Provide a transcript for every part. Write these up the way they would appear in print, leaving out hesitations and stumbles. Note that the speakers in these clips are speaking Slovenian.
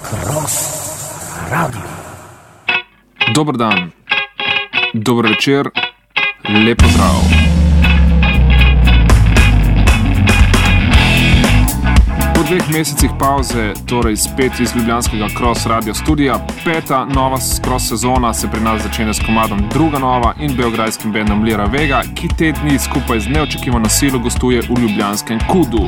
Cross Radio. Dober dan, dober večer, lep pozdrav. Po 2 mesecih pauze, torej spet iz ljubljanskega Cross Radio studija, 5. nova Cross sezona se pri nas začne s komadom Druga nova in beograjskim bendom Lira Vega, ki te dni skupaj z neočekivano silo gostuje v ljubljanskem Kudu.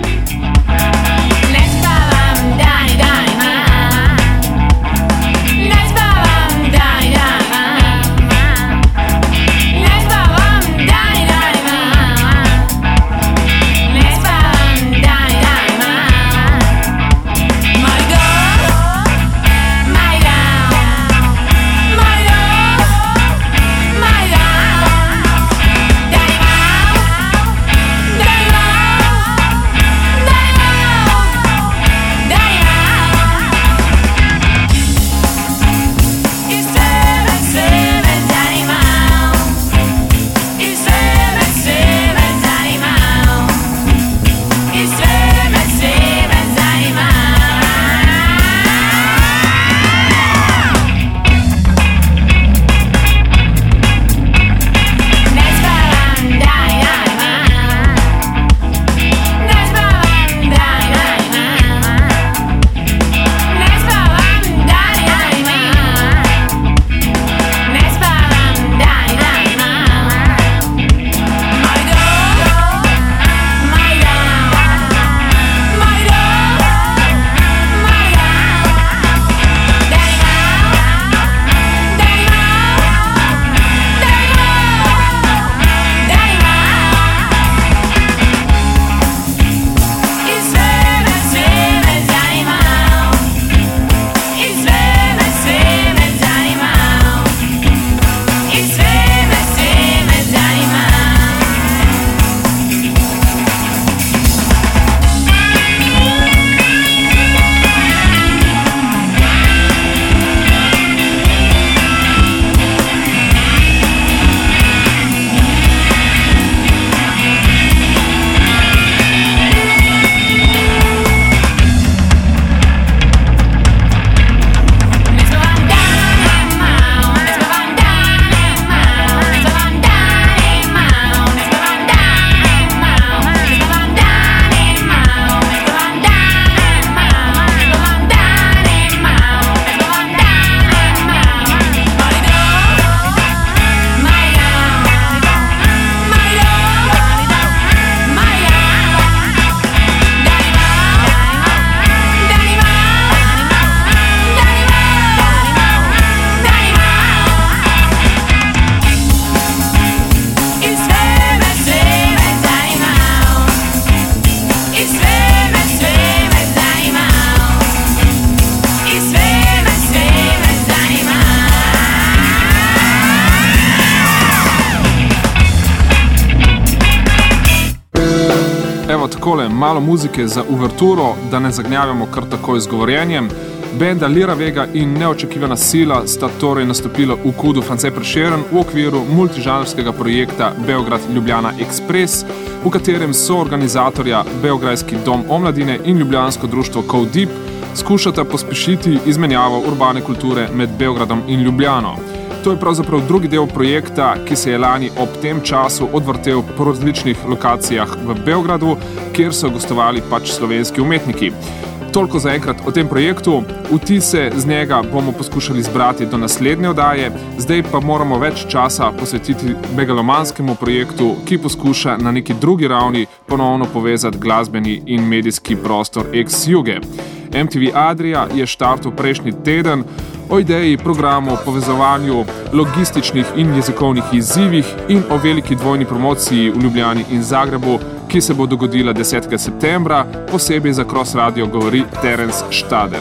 Takole, malo muzike za uverturo, da ne zagnjavamo kar takoj z govorjenjem. Benda Lira Vega in neočekivana sila sta torej nastopila v Kudu France Prešeren v okviru multižanrskega projekta Beograd-Ljubljana Express, v katerem so organizatorja Beograjski dom omladine in ljubljansko društvo Code Deep skušata pospešiti izmenjavo urbane kulture med Beogradom in Ljubljano. To je pravzaprav drugi del projekta, ki se je lani ob tem času odvrtel po različnih lokacijah v Beogradu, kjer so gostovali pač slovenski umetniki. Toliko zaenkrat o tem projektu, vtise z njega bomo poskušali zbrati do naslednje oddaje, zdaj pa moramo več časa posvetiti megalomanskemu projektu, ki poskuša na neki drugi ravni ponovno povezati glasbeni in medijski prostor ex-juge. MTV Adria je štartil prejšnji teden o ideji, programu, povezovanju, logističnih in jezikovnih izzivih in o veliki dvojni promociji v Ljubljani in Zagrebu, ki se bo dogodila 10. septembra, posebej za Cross Radio govori Terence Štader.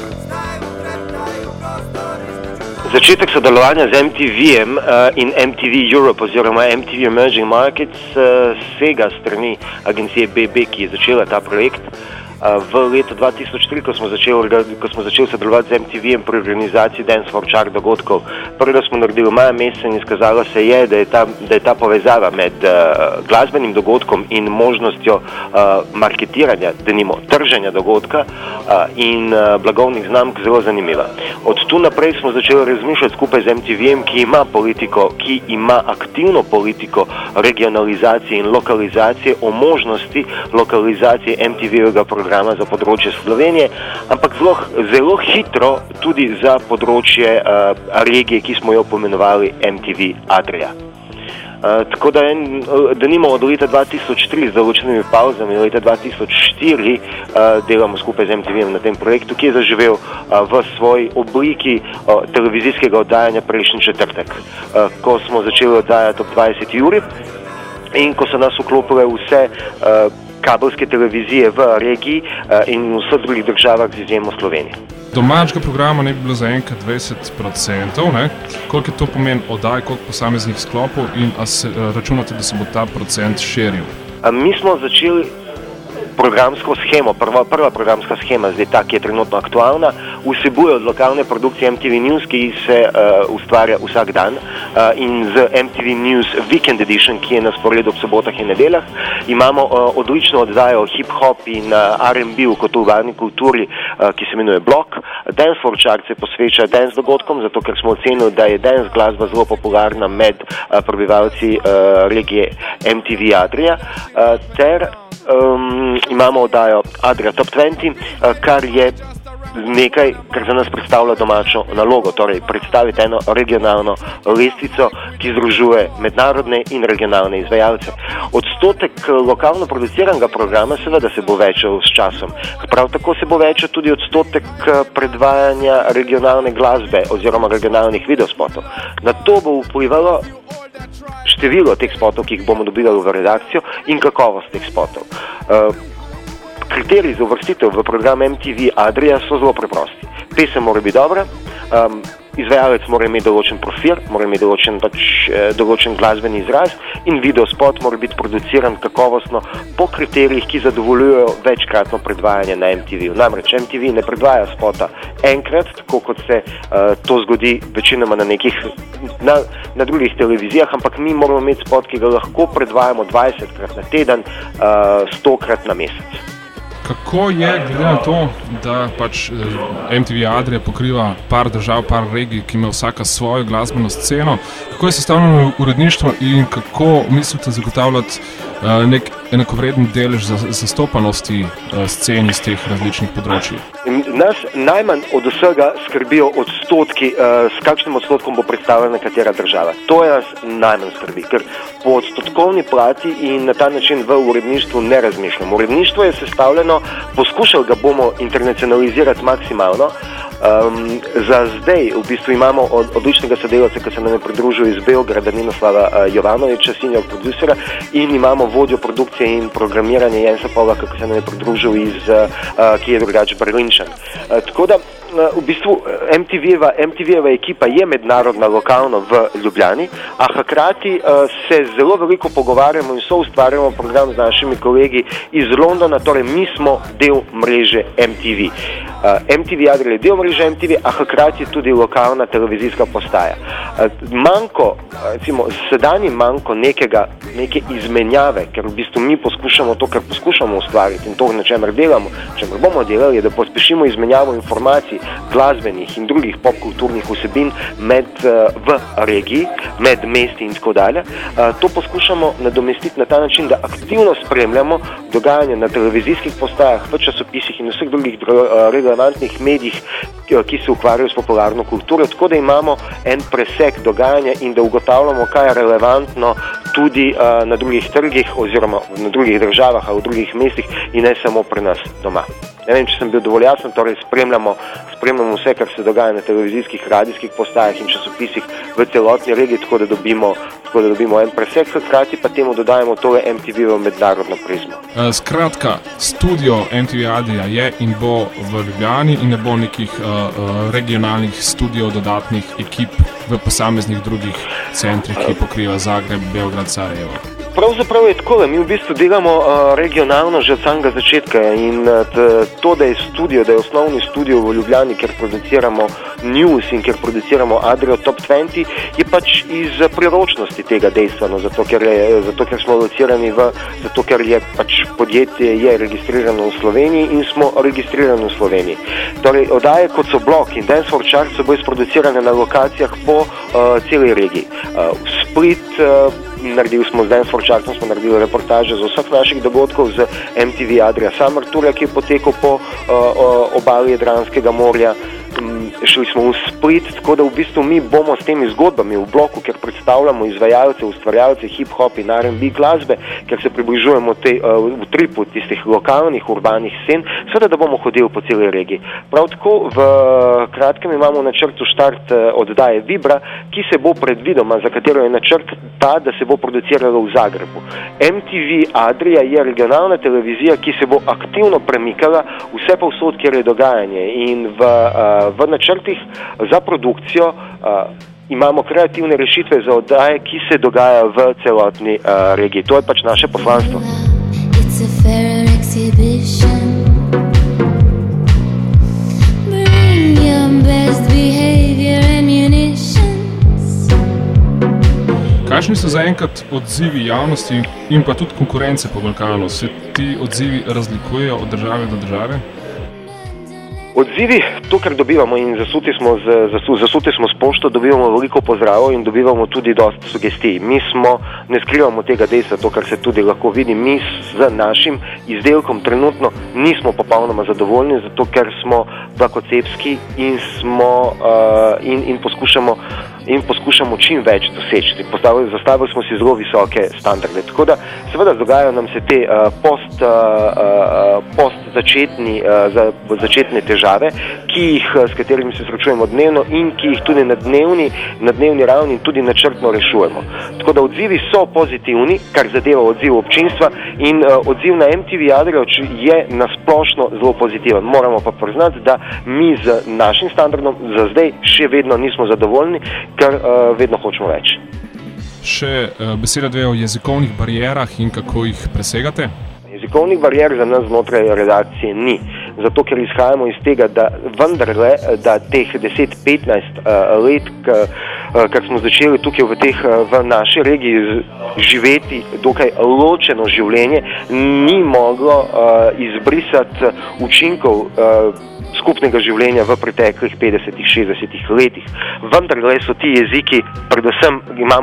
Začetek sodelovanja z MTV-em in MTV Europe oziroma MTV Emerging Markets sega strani agencije BB, ki je začela ta projekt. v letu 2003, ko smo začeli sodelovati z MTV-jem pri organizaciji Dance for Chart dogodkov. Prvo smo naredili maja meseca in izkazalo se je, da je ta povezava med glasbenim dogodkom in možnostjo marketiranja, denimo trženja dogodka in blagovnih znamk zelo zanimiva. Od tu naprej smo začeli razmišljati skupaj z MTV-jem, ki ima aktivno politiko regionalizacije in lokalizacije, o možnosti lokalizacije MTV-jevega programa za področje Slovenije, ampak zelo hitro tudi za področje regije, ki smo jo pomenovali MTV Adria. Tako da nimo od leta 2003 z določenimi pauzami, leta 2004 delamo skupaj z MTV-jem na tem projektu, ki je zaživel v svoji obliki televizijskega oddajanja prejšnji četrtek, ko smo začeli oddajati ob 20 uri in ko so nas vklopile vse kabelske televizije v regiji in v vseh drugih državah z izjemo Slovenije. Domačega programa ne bi bilo zaenkrat 20%, ne? Koliko je to pomen oddaj, koliko posameznih sklopov in se računate, da se bo ta procent širil? Mi smo začeli programsko shemo, prva programska shema, zdaj ta, ki je trenutno aktualna, vsebuje od lokalne produkcije MTV News, ki se ustvarja vsak dan in z MTV News Weekend Edition, ki je na sporedu ob sobotah in nedeljah. Imamo odlično oddajo hip-hop in R&B kot urbani kulturi, ki se imenuje Blok. Dance for Chart se posveča dance dogodkom, zato ker smo ocenili, da je dance glasba zelo popularna med prebivalci regije MTV Adria, ter imamo oddajo Adria Top 20, kar je nekaj, kar za nas predstavlja domačo nalogo, torej predstaviti eno regionalno lestvico, ki združuje mednarodne in regionalne izvajalce. Odstotek lokalno produciranega programa seveda se bo večal s časom. Prav tako se bo večal tudi odstotek predvajanja regionalne glasbe oziroma regionalnih videospotov. Na to bo vplivalo število teh spotov, ki jih bomo dobili v redakcijo in kakovost teh spotov. Kriteriji za uvrstitev v program MTV Adria so zelo preprosti. Pesem mora biti dobra, izvajalec mora imeti določen profil, mora imeti določen glasbeni izraz in videospot mora biti produciran kakovostno po kriterijih, ki zadovoljujejo večkratno predvajanje na MTV. Namreč MTV ne predvaja spota enkrat, tako kot se to zgodi večinoma na drugih televizijah, ampak mi moramo imeti spot, ki ga lahko predvajamo 20krat na teden, 100krat na mesec. Kako je, glede na to, da pač MTV Adria pokriva par držav, par regij, ki ima vsaka svojo glasbeno sceno, kako je sestavljeno uredništvo in kako mislite zagotavljati nek enakovreden delež zastopanosti scen iz teh različnih področij? Nas najmanj od vsega skrbijo odstotki, s kakšnim odstotkom bo predstavljena katera država. To je nas najmanj skrbi, ker po odstotkovni plati in na ta način v uredništvu ne razmišljamo. Uredništvo je sestavljeno, poskušali ga bomo internacionalizirati maksimalno. Za zdaj v bistvu imamo odličnega sodelavca, ki se nam je pridružil iz Beograda, Ninoslava Jovanoviča, senior producera, in imamo vodjo produkcije in programiranja Jensa Polaka, ki se nam je pridružil ki je drugače Berlinčan. Tako da v bistvu MTV-jeva ekipa je mednarodna, lokalno v Ljubljani, a hkrati se zelo veliko pogovarjamo in soustvarjamo program z našimi kolegi iz Londona, torej mi smo del mreže MTV. MTV Adria je del mreže MTV, a hkrati tudi lokalna televizijska postaja. Sedanji manko neke izmenjave, ker v bistvu mi poskušamo to, kar poskušamo ustvariti in to, na čemer delamo, čemer bomo delali, je, da pospešimo izmenjavo informacij, glasbenih in drugih popkulturnih vsebin v regiji, med mesti in tako dalje. To poskušamo nadomestiti na ta način, da aktivno spremljamo dogajanje na televizijskih postajah, v časopisih in vseh drugih relevantnih medijih, ki se ukvarjajo s popularno kulturo, tako da imamo en presek dogajanja in da ugotavljamo, kaj je relevantno tudi na drugih trgih oziroma na drugih državah ali v drugih mestih in ne samo pri nas doma. Ne vem, če sem bil dovolj jasen, torej spremljamo vse, kar se dogaja na televizijskih, radijskih postajah in časopisih v celotni regiji, tako da dobimo en presek, hkrati pa temu dodajemo tole MTV-ovo mednarodno prizmo. Skratka, studio MTV Adria je in bo v Ljubljani in ne bo nekih regionalnih studiov, dodatnih ekip v posameznih drugih centrih, ki pokriva Zagreb, Beograd, Sarajevo. Pravzaprav je tako, da mi v bistvu delamo regionalno že od samega začetka in to, da je studio, da je osnovni studio v Ljubljani, kjer produciramo News in kjer produciramo Adrio Top 20, je pač iz priročnosti tega dejstva, no, zato ker smo locirani zato ker je pač podjetje je registrirano v Sloveniji in smo registrirani v Sloveniji. Torej, oddaje kot so Blok in Dance for Charge so bili sproducirane na lokacijah po celi regiji. Split, naredili smo z Dance for Charge, smo naredili reportaže z vseh naših dogodkov z MTV Adria Summer Tour, ki je potekal po obali Jadranskega morja. Šli smo v Split, tako da v bistvu mi bomo s temi zgodbami v Bloku, ker predstavljamo izvajalce, ustvarjalce hip-hop in R&B glasbe, ker se približujemo v tripu tistih lokalnih, urbanih scen, seveda da bomo hodili po celi regiji. Prav tako v kratkem imamo načrtu štart oddaje Vibra, ki se bo predvidoma, za katero je načrt ta, da se bo produciralo v Zagrebu. MTV Adria je regionalna televizija, ki se bo aktivno premikala vse povsod, kjer je dogajanje in v načrtih za produkcijo imamo kreativne rešitve za oddaje, ki se dogajajo v celotni regiji. To je pač naše poslanstvo. Kakšni so zaenkrat odzivi javnosti in pa tudi konkurence po Balkanu? Se ti odzivi razlikujejo od države do države? Odzivi, to, kar dobivamo in zasuti smo s pošto, dobivamo veliko pozdravov in dobivamo tudi dosti sugestij. Mi ne skrivamo tega dejstva, to, kar se tudi lahko vidi, mi z našim izdelkom trenutno nismo popolnoma zadovoljni, zato ker smo dlakocepski in poskušamo čim več doseči. Zastavili smo si zelo visoke standarde. Tako da seveda dogajajo nam se te začetne težave, s katerimi se srečujemo dnevno in ki jih tudi na dnevni ravni tudi načrtno rešujemo. Tako da odzivi so pozitivni, kar zadeva odziv občinstva in odziv na MTV Adria je nasplošno zelo pozitiven. Moramo pa priznati, da mi z našim standardom za zdaj še vedno nismo zadovoljni, ker vedno hočemo več. Še beseda dve o jezikovnih barierah in kako jih presegate? Jezikovnih barier za nas znotraj redakcije ni, zato ker izhajamo iz tega, da vendarle, da teh 10-15 let, kar smo začeli tukaj v naši regiji živeti dokaj ločeno življenje, ni moglo izbrisati učinkov skupnega življenja v preteklih 50-60 letih. Vendarle so ti jeziki, predvsem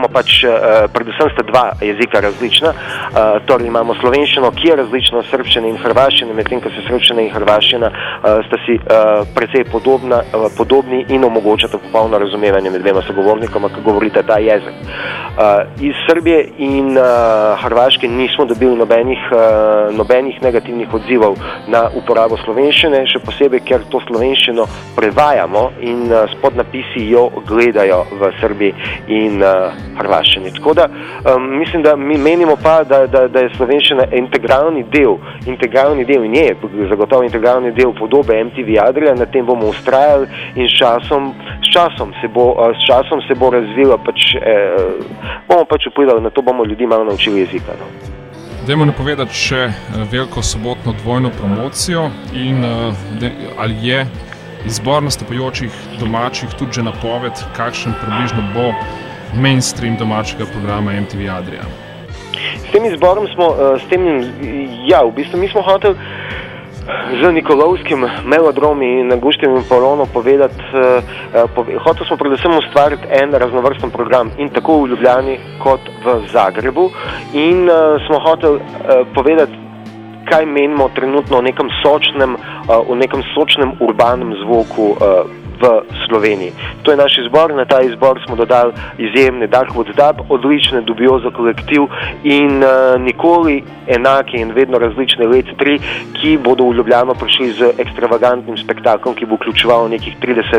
sta dva jezika različna, torej imamo slovenščino, ki je različna od srbščine in hrvaščine, medtem ko se srbščina in hrvaščina sta si precej podobni in omogočata popolno razumevanje med dvema sogovornikoma, ki govorita ta jezik. Iz Srbije in Hrvaške nismo dobili nobenih negativnih odzivov na uporabo slovenščine, še posebej, ker to slovenščino prevajamo in s podnapisi jo gledajo v Srbiji in Hrvaščini. Tako da mislim, da mi menimo pa, da je slovenščina integralni del in je zagotovo integralni del podobe MTV Adria, na tem bomo ustrajali in s časom se bo razvila, bomo pač vplivali na to, bomo ljudi malo naučili jezika. No. Dajmo napovedati še veliko sobotno dvojno promocijo in ali je izbor nastopajočih domačih tudi že napoved, kakšen približno bo mainstream domačega programa MTV Adria? S tem izborom v bistvu mi smo hoteli z Nikolovskim, Melodromi in Guštevim Polono hotel smo predvsem ustvariti en raznovrsten program in tako v Ljubljani kot v Zagrebu in smo hotel povedati, kaj menimo trenutno o nekem sočnem urbanem zvoku v Sloveniji. To je naš izbor, na ta izbor smo dodali izjemne Darkwood Dub, odlične Dubiozo kolektiv in nikoli enake in vedno različne Let 3, ki bodo v Ljubljano prišli z ekstravagantnim spektaklom, ki bo vključeval nekih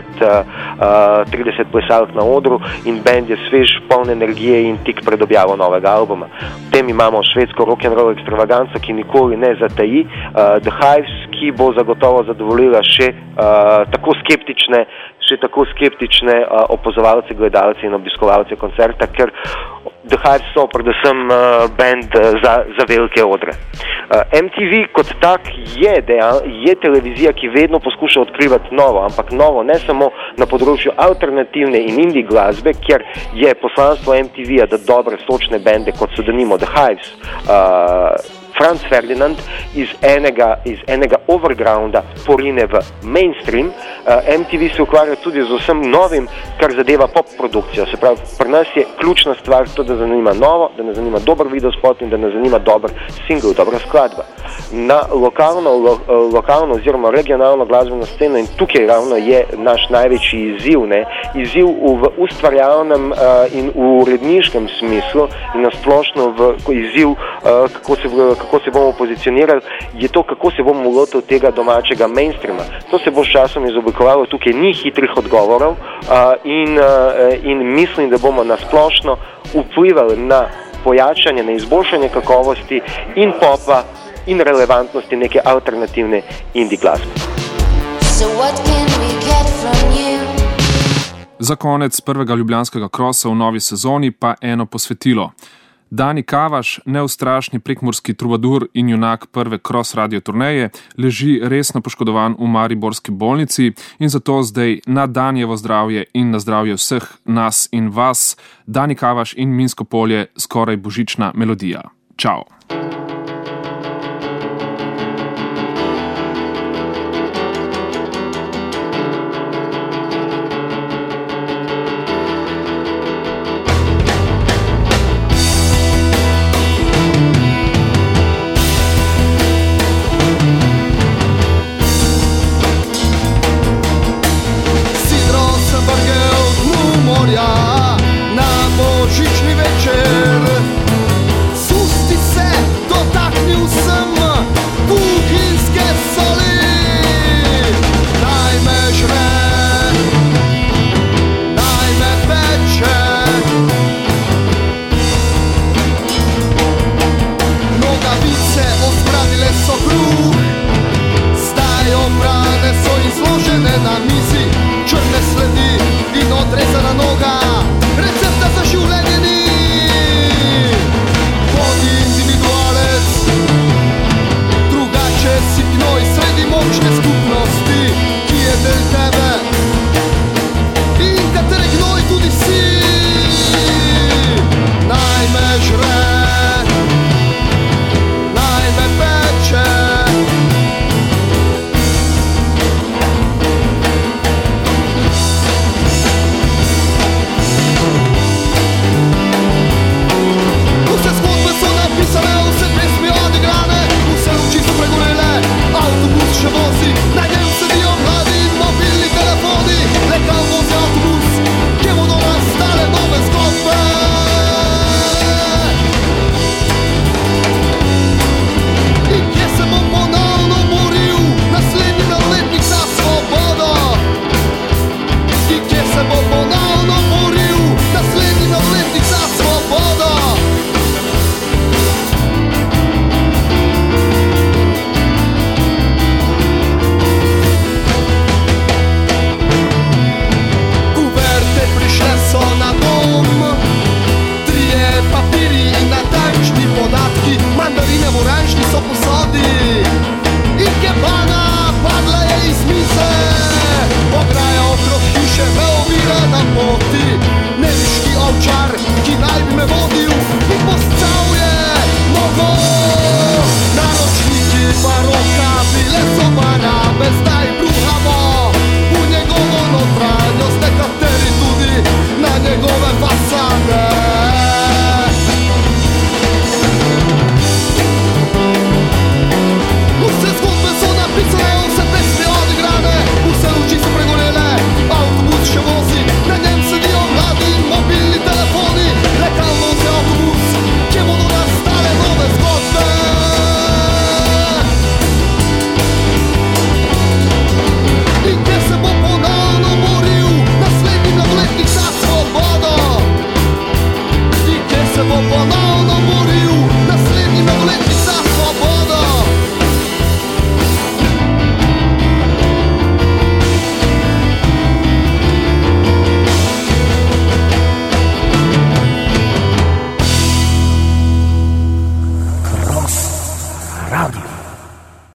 30 plesalk na odru in band je svež, poln energije in tik pred objavo novega albuma. V tem imamo švedsko rock'n'roll ekstravaganco, ki nikoli ne zataji, The Hives, ki bo zagotovo zadovoljila še tako skeptične opazovalce, gledalce in obiskovalce koncerta, ker The Hives so predvsem band za velike odre. MTV kot tak je televizija, ki vedno poskuša odkrivati novo, ampak novo ne samo na področju alternativne in indie glasbe, kjer je poslanstvo MTV-ja, da dobre sočne bende, kot so denimo The Hives, Franz Ferdinand iz enega overgrounda porine v mainstream. MTV se ukvarja tudi z vsem novim, kar zadeva pop produkcijo. Se pravi, pri nas je ključna stvar to, da zanima novo, da nas zanima dober videospot in da nas zanima dober single, dobra skladba. Na lokalno oziroma regionalno glasbeno sceno, in tukaj ravno je naš največji izziv, izziv v ustvarjalnem in v uredniškem smislu in nasplošno izziv, kako se bomo pozicionirali, je to, kako se bomo lotili tega domačega mainstreama. To se bo s časom izoblikovalo, tukaj ni hitrih odgovorov in mislim, da bomo nasplošno vplivali na pojačanje, na izboljšanje kakovosti in popa in relevantnosti neke alternativne indie glasbe. Za konec prvega ljubljanskega krosa v novi sezoni pa eno posvetilo. Dani Kavaš, neustrašni prekmurski trubadur in junak prve cross radio turneje, leži resno poškodovan v mariborski bolnici in zato zdaj na Danijevo zdravje in na zdravje vseh nas in vas, Dani Kavaš in Minsko polje, skoraj božična melodija. Čau!